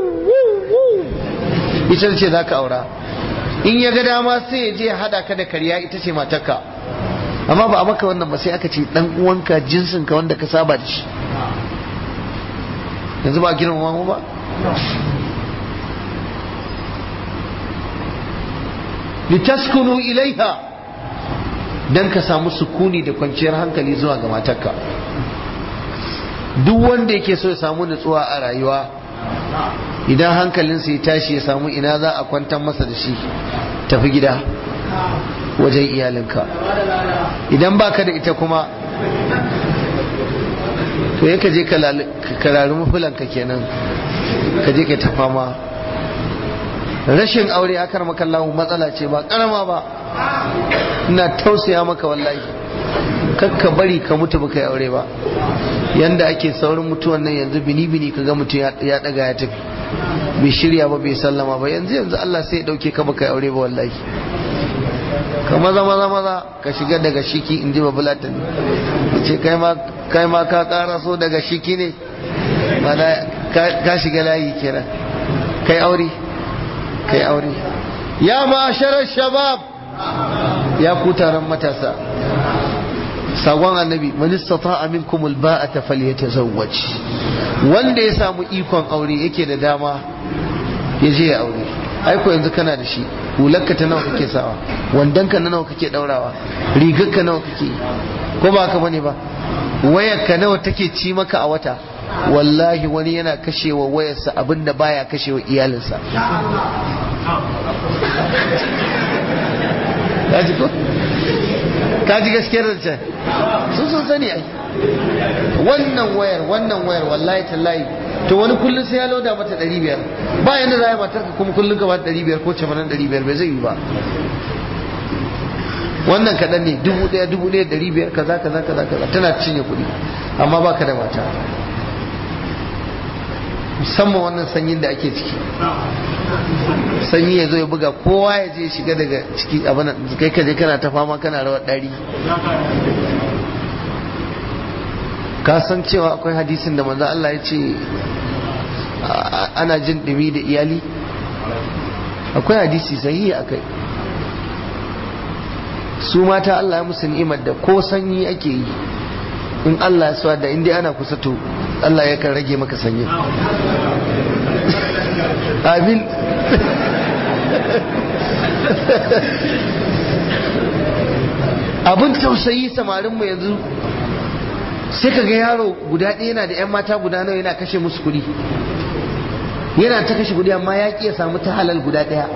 [SPEAKER 2] ita ce za ka aura. in ya ga dama sai ya je hada ka da kariya, ita ce matarka. amma ba a maka wannan ba, sai aka ce dan uwanka, jinsinka wanda ka saba da shi. yanzu ba girmama mu ba? litaskunu ilaiha, dan ka samu sukuni da kwanciyar hankali zuwa ga matarka. duk wanda yake so ya samu nutsuwa a rayuwa, idan hankalinsa ya tashi ya samu ina za a kwantar masa da shi, tafi gida wajen iyalinka. idan baka da ita kuma to ya kaje ka rarumi fulanka kenan, ka je ka tafa ma. rashin aure akar makallahu matsala ce ba karama ba. ina tausaya maka wallahi, kakka bari ka mutu baka yi aure ba. yanda ake saurin mutuwan nan yanzu, bini kaga mutum ya daga ya tafi, bai shirya ba, bai sallama ba. yanzu Allah sai ya dauke ka baka yi aure ba wallahi. ka maza ka shiga daga shiki, in ji babulatan ce kai ma kai ma ka ƙara so daga shiki ne mana ka shiga layi kenan kai aure ya ma'asharar shabab ya ku taron matasa sagon annabi man istata'a minkum alba'ata falyatazawwaj wanda ya samu ikon aure yake da dama ya je ya aure ai ko yanzu kana da shi hularka ta nawa kake sawa wandanka na nawa kake daurawa rigarka nawa kake ko ba ka bane ba wayarka nawa take ci maka a wata wallahi wani yana kashewa wayarsa abinda baya kashewa iyalinsa kaji gaskiyar da can sun sani ai wannan wayar wallahi tallahi to wani kullum sai ya lauda mata 500 ba yanda za a yi matarka kuma kullum ka ba 500 ko cemanan 500 bai zai yi ba wannan kaɗan ne 1,500 kaza tana cinye kuɗi amma ba ka da mata musamman wannan sanyin da ake ciki sanyi ya zo ya buga kowa ya je shiga daga ciki abin kai kaje kana ta fama kana rawar ɗari ka san cewa akwai hadisin da manzo Allah ya ce ana jin ɗumi da iyali akwai hadisi sahihi akai su mata Allah ya musu ni'imar da ko sanyi ake yi in Allah ya so da inda ana kusa to Allah ya kan rage maka sanyi amin abin tausayi samarinmu yanzu sai ka ga yaro guda ɗaya yana da 'yan mata guda nawa yana kashe musu kuɗi yana ta kashe kuɗi amma ya ƙi ya samu ta halal guda ɗaya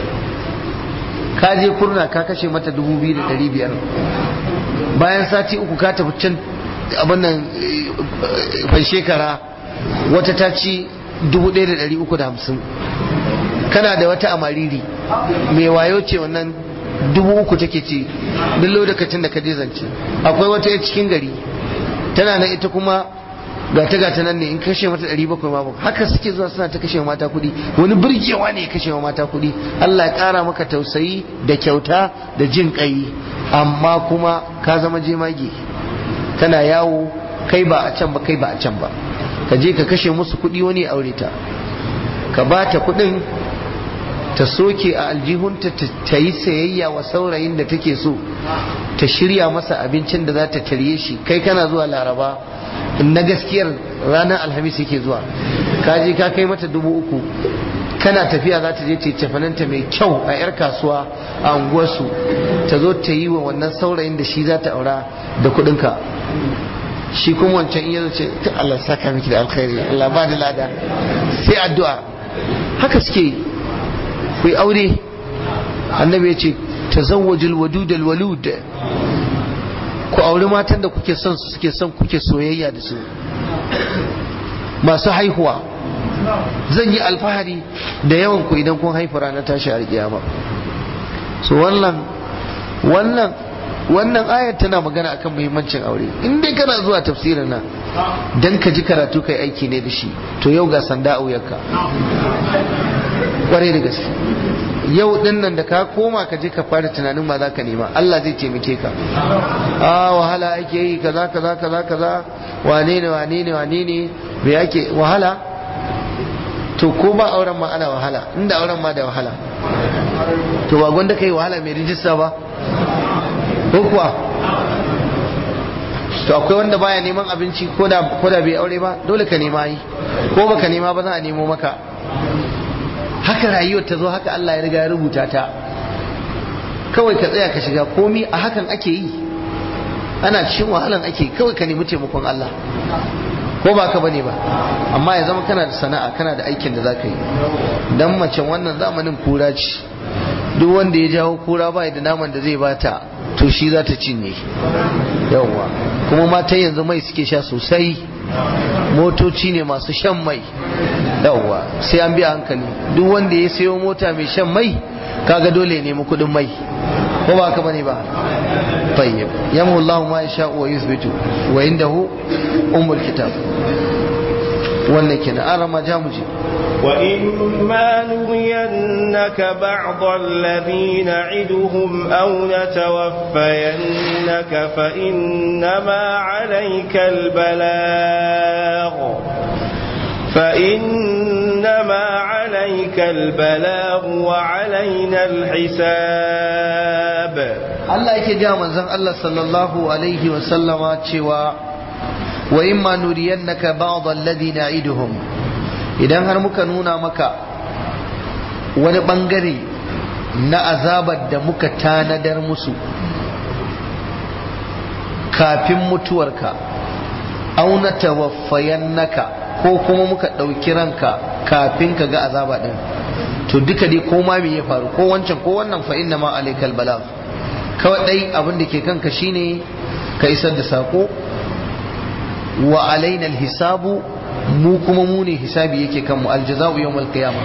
[SPEAKER 2] ka je kurna ka kashe mata 2,500 bayan sati uku ka tafi can abin nan fan shekara wata ta ci 1,350 kana da wata amariri mai wayo ce wannan 3,000 take ci duk lokacin da ka je zance akwai wata ya cikin gari tana nan ita kuma gata nan ne in kashe mata 700 ma haka suke zuwa suna ta kashe mata kuɗi wani burgewa ne kashe mata kuɗi Allah ya ƙara maka tausayi da kyauta da jin ƙai amma kuma ka zama jemage kana yawo kai ba a can ba kai ba a can ba ka je ka kashe musu kuɗi wani aure ta ka ba ta kuɗin ta soke a aljihunta ta yi sayayya wa saurayin da take so ta shirya masa abincin da za ta tarye shi kai kana zuwa laraba na gaskiyar ranar alhamis yake zuwa ka je ka kai mata 3,000 kana tafiya za ta je ta cefananta mai kyau a 'yar kasuwa a unguwarsu ta zo ta yi wa wannan saurayin da shi za ta aura da kuɗinka shi kuma wancan iya ce ta Allah saka miki da alkhairi Allah ba da lada sai addu'a haka suke ku yi aure annabi ya ce tazawwajul wadudal walud ku auri matan da kuke son su suke son kuke soyayya da su masu haihuwa zan yi alfahari da yawan ku idan kun haifu ranar tashi alkiyama so wannan ayar tana magana akan muhimmancin aure in dai kana zuwa tafsirin nan dan ka ji karatu kai aiki ne da shi to yau ga sanda a wuyarka kwarai da gaske yau din nan da ka koma ka je ka fara tunanin ma za ka nema Allah zai taimake ka wahala ake yi kaza wane ne me ake wahala to ko ba auren ma ana wahala inda auren ma da wahala to ba gwanda kai wahala mai rijista ba ko kuwa to akwai wanda baya neman abinci ko da bai aure ba dole ka nema yi ko baka nema ba za a nemo maka haka rayuwar ta zo haka Allah ya riga ya rubuta ta kawai ka tsaya ka shiga komi a hakan ake yi ana cikin wahalan ake kawai ka nemi taimakon Allah ko ba ka bane ba amma ya zama kana da sana'a kana da aikin da zaka yi dan macen wannan zamanin kura ce duk wanda ya jawo kura ba da naman da zai bata to shi za ta cinye yawwa kuma matan yanzu mai suke sha sosai motoci ne masu shan mai yawwa sai an biya hankali duk wanda ya sayo mota mai shan mai kaga dole ne mu kudin mai ko ba ka bane ba tayyib yamu Allah ma yasha wa yuthbitu wa indahu ummul kitab wannan kenan an rama jamuji
[SPEAKER 3] وإما نرينك بعض الذي نعدهم أو نتوفينك فإنما عليك البلاغ وعلينا الحساب.
[SPEAKER 2] Allah yake ga manzon Allah sallallahu alaihi wa sallama cewa wa imma nuriyannaka ba'd alladhi na'iduhum, idan har muka nuna maka wani bangare na azabar da muka tanadar musu kafin mutuwarka, aw natawaffayannaka ko kuma muka ɗauki ranka kafin ka ga azaba ɗin, to duka dai ko ma me ya faru ko wancan ko wannan fa inna ma alaikal balagh, kawai dai abin da ke kanka shine ka isar da sako, wa alaina alhisabu, mu kuma mu ne hisabi yake kan mu, aljaza'u yawmal qiyama,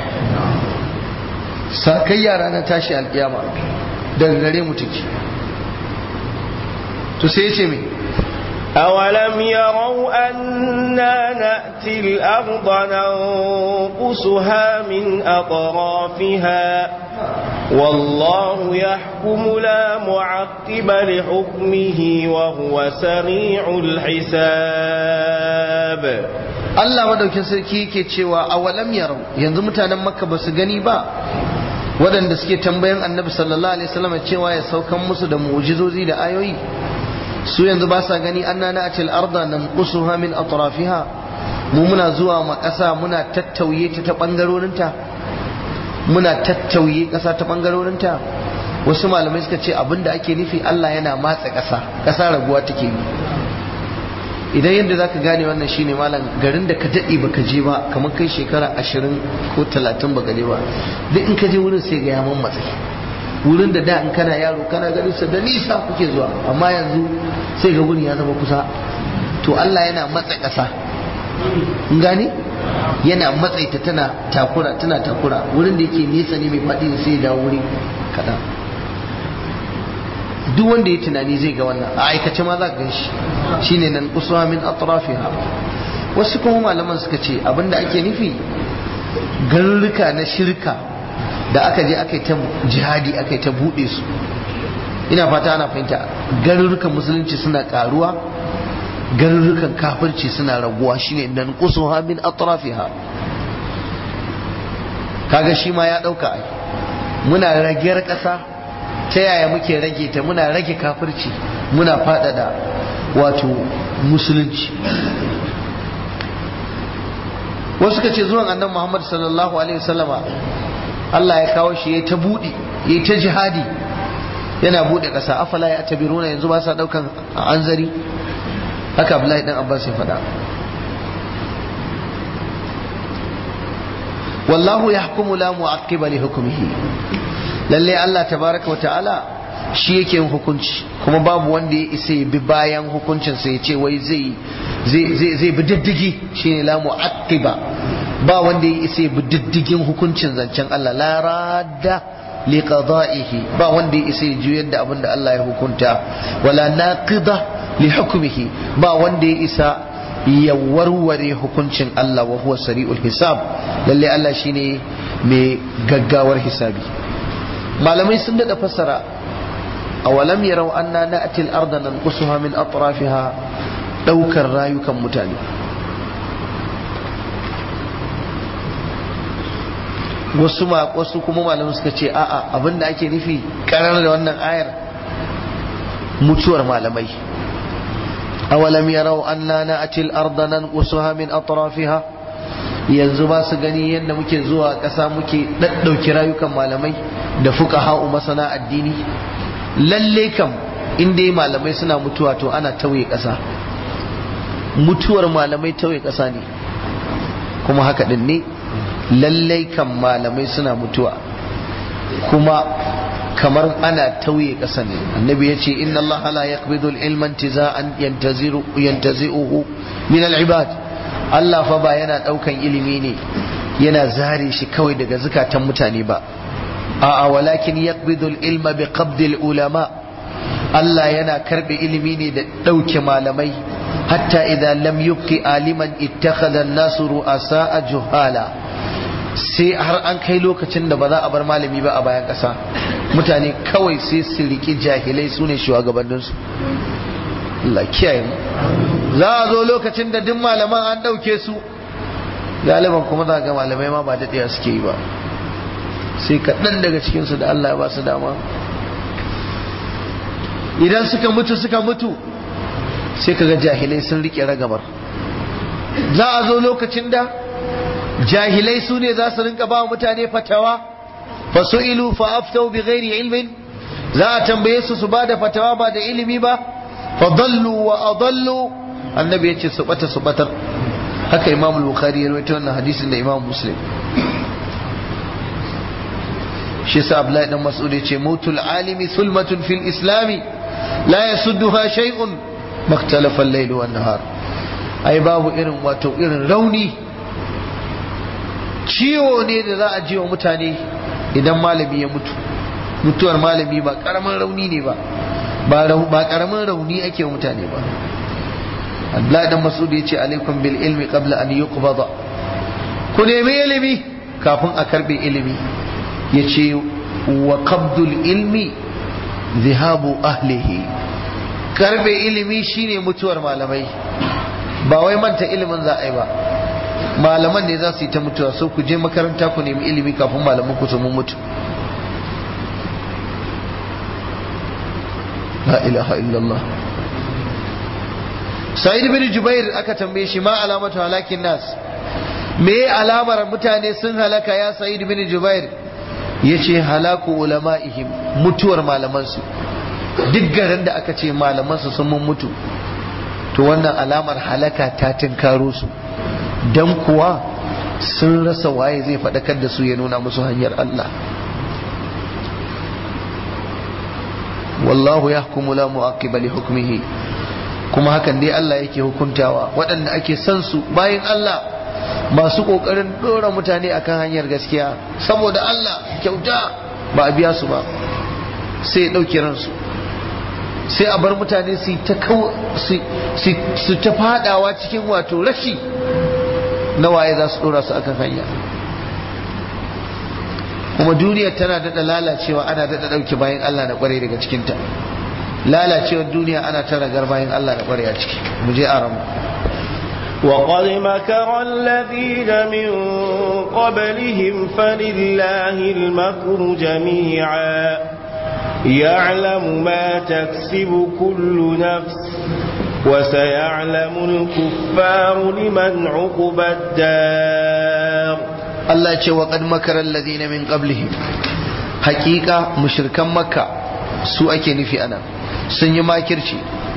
[SPEAKER 2] sakayya ranar tashi alkiyama daga gare mu take. To sai ya ce me
[SPEAKER 3] أولم يروا أنا نأتي الأرض ننقصها من أطرافها والله يحكم لا معقب لحكمه وهو سريع الحساب.
[SPEAKER 2] Allah madaukin sarki yake cewa awalam yarau, yanzu mutanen Makka ba su gani ba, waɗanda suke tambayan Annabi sallallahu alaihi wasallam cewa ya saukan musu da mu'jizozi da ayoyi, su yanzu ba sa gani anna na'til arda nanqusuha min atrafiha, mu muna zuwa ma ƙasa muna tattauye ta bangarorinta, muna tattauye ƙasa ta bangarorinta. Wasu malamai suka ce abinda ake nufi Allah yana matsa ƙasa raguwa take yi. Idan yadda zaka gane wannan shine malam, garin da ka dade baka je ba, kamar kai shekara 20 ko 30 baka je ba, duk in ka je wurin sai ga ya mammatsa. Wurin da in kana yaro kana ganin sa da nisa kuke zuwa, amma yanzu sai ga wurin ya zama kusa. To Allah yana matsa ƙasa, in gane yana matsaita tana takura wurin da yake nesa ne mai faɗi sai ya dawo wuri kaɗan. Duk wanda ya tunani zai ga wannan a aikace ma za ka gan shi, shine nan uswa min atrafiha. Wasu kuma malaman suka ce abinda ake nufi garurruka na shirka da aka je aka yi ta jihadi aka yi ta buɗe su, ina fata ana fahimta, garurrukan musulunci suna karuwa, garurrukan kafirci suna raguwa, shine nan qusuha min atrafiha. Kaga shi ma ya dauka ai, muna ragiyar ƙasa, ta yaya muke rage ta? Muna rage kafirci, muna faɗaɗa wato musulunci. Wasu ka ce zuwan annabi Muhammad sallallahu alaihi wasallama Allah ya kawo shi ya ta buɗe, ya ta jihadi, yana buɗe ƙasa. Afala ya tabiruna, yanzu ba sa ɗaukan anzari. Haka Abdullahi dan Abbas ya faɗa. Wallahu yahkumu la mu'aqqiba li hukmihi, lalle Allah tabaraka wa ta'ala shi yake yin hukunci, kuma babu wanda ya isa ya bi bayan hukuncin sa ya ce wai zai bi diddigi, shine la mu'aqqiba. Ba wanda ya isa ya bi diddigin hukuncin zancen Allah, la radda li qada'ihi, ba wanda ya isa ya juyar da abin da Allah ya hukunta, wala naqida li hukmihi, ba wanda ya isa ya warware hukuncin Allah, wa huwa sari'ul hisab, lalle Allah shine mai gaggawar hisabi. Malamai sun dada fassara awalam yarau anna na'ti al-ardha nanqusuha min atrafiha, daukar rayukan mutane. Wasu kuma malamai suka ce a'a, abinda ake nufi karar da wannan ayar mutuwar malamai. awalam yarau anna na'ti al-ardha nanqusuha min atrafiha, yanzu ba su gani yadda muke zuwa ƙasa muke ɗaɗɗauki rayukan malamai da fuqaha'u masana addini. Lalle kam in dai malamai suna mutuwa to ana tauye ƙasa, mutuwar malamai tauye ƙasa ne, kuma haka din ne. Lalle kam malamai suna mutuwa kuma kamar ana tauye ƙasa ne. Annabi ya ce inna Allah la yaqbidu al-ilma intiza'an yantazi'uhu min al-ibad. Allah fa ba yana daukan ilimi ne yana zare shi kawai daga zukatan mutane ba, a'a, walakin yaqbidu al-ilma bi qabdi al-ulama. Allah yana karbe ilimi ne da dauke malamai
[SPEAKER 1] hatta idan lam yubqi aliman ittakhadha an-nasu ru'asa'a juhala, sai har an kai lokacin da ba za a bar malami ba a bayan ƙasa, mutane kawai sai su riki jahilai sune shugabanninsu. Allah kiyaye mu. Za a zo lokacin da duk malaman an ɗauke su, galiban kuma za ga malamai ma ba daɗewa suke yi ba, sai kaɗan daga cikinsu da Allah ya ba su dama. Idan suka mutu sai kaga jahilai sun rike ragamar. Za a zo lokacin da jahilai su ne za su rinka ba mutane fatawa, fasu'ilu fa aftau bi ghairi ilmin, za a tambaye su ba da fatawa ba da ilimi ba, fa dallu wa adallu, annabi yace su batar. Haka Imam al-Bukhari ya rawaito wannan hadisin da Imam Muslim. Shi sa Abdullahi dan Mas'ud yace mautul alimi sulmatun fil islami la yasudduha shay'un maktalafa al-layl wan nahar. Ai babu irin rauni, ciwo ne da za a ji wa mutane idan malami ya mutu. Mutuwar malami ba karamin rauni ne ba karamin rauni ake wa mutane ba. Abdullahi dan Mas'ud yace alaikum bil ilmi qabla an yuqbada, ku nemi ilimi kafin a karbe ilimi. Yace wa qabdul ilmi zihabu ahlihi, karbe ilimi shine mutuwar malamai, ba wai manta ilimin za a yi ba, malaman ne za su yi ta mutuwa. So ku je makaranta ku nemi ilimi kafin malaman ku su mutu. la ilaha illallah. Sa'id bin Jubair aka tambaye shi ma alamatu halakin nas, me alamar mutane sun halaka ya Sa'id bin Jubair? Yace halaku ulama'ihim, mutuwar malamansu. Duk garin da aka ce malamansu sun mutu, to wannan alamar halaka ta tinkaro su, dan kuwa sun rasa waye zai faɗakar da su ya nuna musu hanyar Allah. Wallahu yahkumu la mu'aqqiba li hukmihi, kuma hakan dai Allah yake hukuntawa. Waɗanda ake son su bayan Allah, masu kokarin dora mutane akan hanyar gaskiya saboda Allah, kyauta ba a biya su ba, sai ya dauke ransu, sai a bar mutane su ta fadawa cikin wato rashi na waye za su dora su akan hanya. Kuma duniyar tana daɗa lalacewa, ana daɗa ɗauke bayan Allah na ƙware daga cikinta. Lalacewar duniya ana ta ragar bayan Allah na ƙware a ciki. Mu je a ramu.
[SPEAKER 3] وقد مكر الذين من قبلهم فلله المكر جميعا يعلم ما تكسب كل نفس وسيعلم الكفار لمن عقبى الدار.
[SPEAKER 1] Allah ce wa qad makara alladhina min qablihim, hakika mushrikan makka su ake nufi ana, sun yi makirci.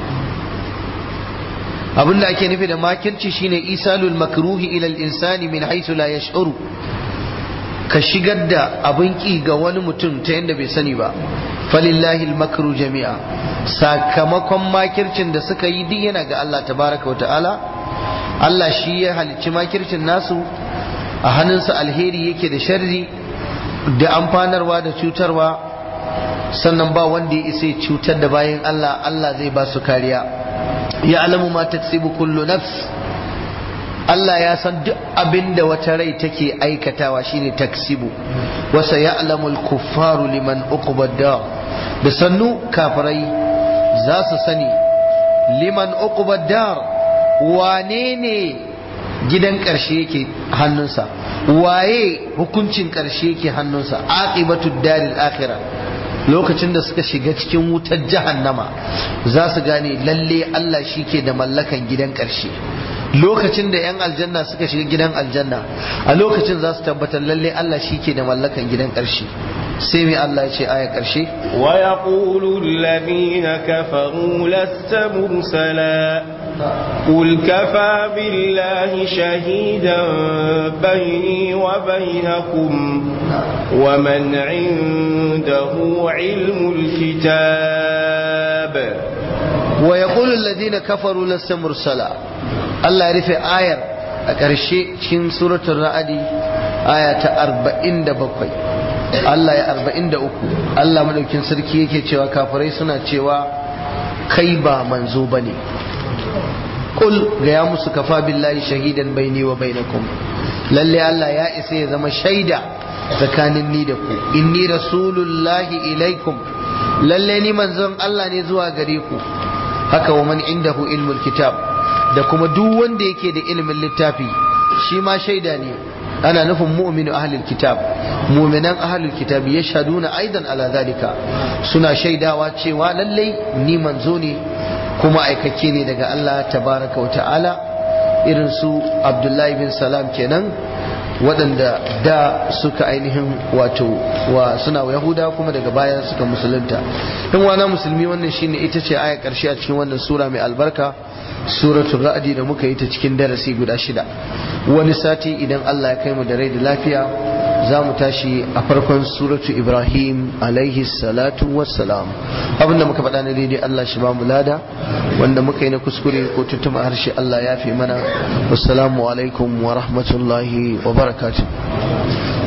[SPEAKER 1] Abinda ake nufi da makirci shine isalul makruhi ila al-insani min haythu la yash'uru, ka shigar da abin ki ga wani mutum ta yanda bai sani ba. Falillahi al-makru jami'a, sakamakon makircin da suka yi duk yana ga Allah tabaraka wa ta'ala. Allah shi ya halicci makircin nasu, a hannunsa alheri yake da sharri, da amfanarwa da cutarwa, sannan ba wanda ya isa cutar da bayan Allah, Allah zai ba su kariya. Ya alamu ma taksibu kullu nafs, Allah ya san duk abin da wata rai take aikatawa shine taksibu. Wasa ya'lamu al-kuffaru liman uqba dar, da sannu kafirai za su sani liman uqba dar, wane ne gidan ƙarshe yake hannunsa, waye hukuncin ƙarshe yake hannunsa. Aqibatud daril akhirah, lokacin da suka shiga cikin wutar jahannama za su gane lalle Allah shi ke da mallakan gidan ƙarshe. Lokacin da 'yan aljanna suka shiga gidan aljanna, a lokacin za su tabbatar lalle Allah shi ke da mallakan gidan ƙarshe. sai mai Allah ya ce aya ƙarshe,
[SPEAKER 3] wa yaqulu alladhina kafaru lasta mursala qul kafa billahi shahidan bayni wa baynakum wa man 'indahu 'ilmul kitab.
[SPEAKER 1] wa yaqulu alladhina kafaru lasta mursala. Allah ya rufe ayar a ƙarshe cikin suratul ra'adi aya ta 47. Allah ya 43. Allah madaukin sarki yake cewa kafirai suna cewa kai ba manzo bane. qul ga ya musu kafa billahi shahidan baini wa bainakum lalle Allah ya isa ya zama shaida tsakanin ni da ku inni rasulullahi ilaikum lalle ni manzon Allah ne zuwa gare ku haka wa man indahu ilmul kitab da kuma duk wanda yake da ilimin littafi shi ma shaida ne ana nufin mu'minu ahlul kitab mu'minan ahlul kitab yashhaduna aidan ala zalika suna shaidawa cewa lalle ni manzo ne kuma aikake ne daga Allah tabaraka wa ta'ala irin su Abdullahi bin Salam kenan waɗanda da suka ainihin wato suna Yahuda kuma daga baya suka musulunta in wana musulmi wannan shine ita ce aya ƙarshe a cikin wannan sura mai albarka suratul ra'di da muka yi ta cikin darasi guda 6 wani sati idan Allah ya kai mu da rai da lafiya za mu tashi a farkon suratu Ibrahim alaihi salatu wassalam abinda muka faɗa na daidai Allah shi ba mu lada wanda muka yi na kuskure ko tuntuma harshe Allah ya fi mana wassalamu alaikum wa rahmatullahi wa barakatuh